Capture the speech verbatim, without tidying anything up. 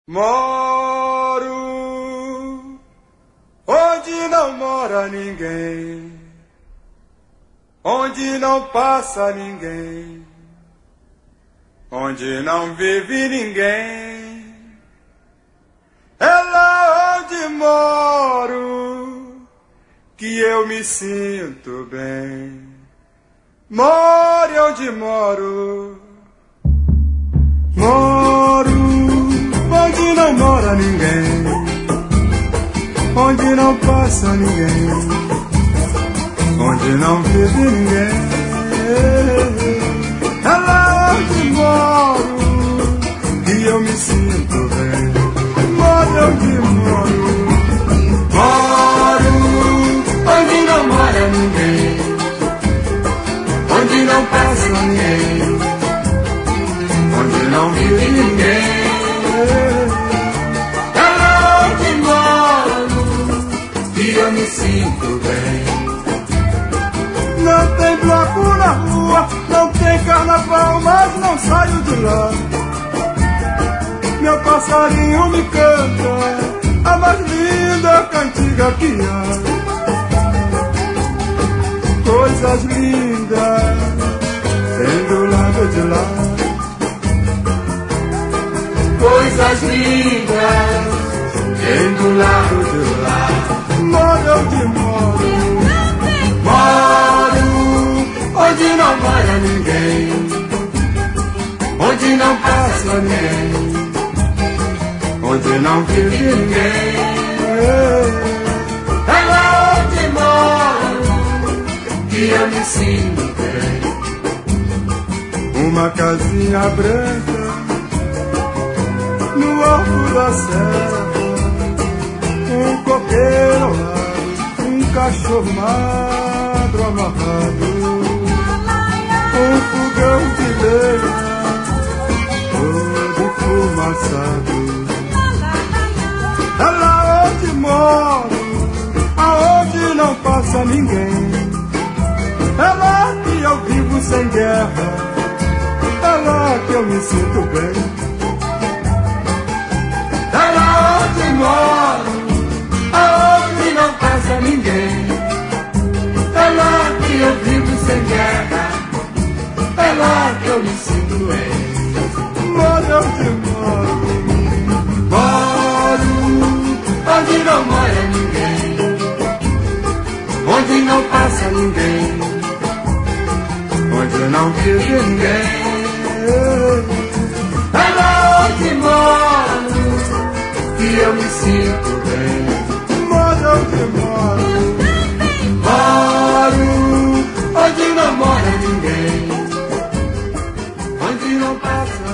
Moro onde não mora ninguém, onde não passa ninguém, onde não vive ninguém. É lá onde moro que eu me sinto bem. More onde moro, moro onde não mora ninguém, onde não passa ninguém, onde não vive ninguém. É lá onde moro que eu me sinto bem. Moro onde moro, moro onde não mora ninguém, onde não passa ninguém, onde não vive ninguém. É lá onde moro que eu me sinto bem. Não tem bloco na rua, não tem carnaval, mas não saio de lá. Meu passarinho me canta a mais linda cantiga que há. Coisas lindas tem do lado de lá, coisas lindas tem do lado de lá. Moro onde moro, moro onde não mora ninguém, onde não passa ninguém, onde não vive ninguém. É lá onde moro que eu me sinto bem. Uma casinha branca no alto da serra, um coqueiro ao lado, um cachorro magro amarrado, um fogão de lenha todo enfumaçado. É lá onde moro, aonde não passa ninguém. É lá que eu vivo sem guerra, é lá que eu me sinto bem. É lá onde moro, aonde não passa ninguém. É lá que eu vivo sem guerra, é lá que eu me sinto bem. Moro onde moro, moro onde não mora ninguém, onde não passa ninguém, onde não vive ninguém. É lá onde moro que eu me sinto bem. Moro onde moro, moro onde não mora ninguém, onde não passa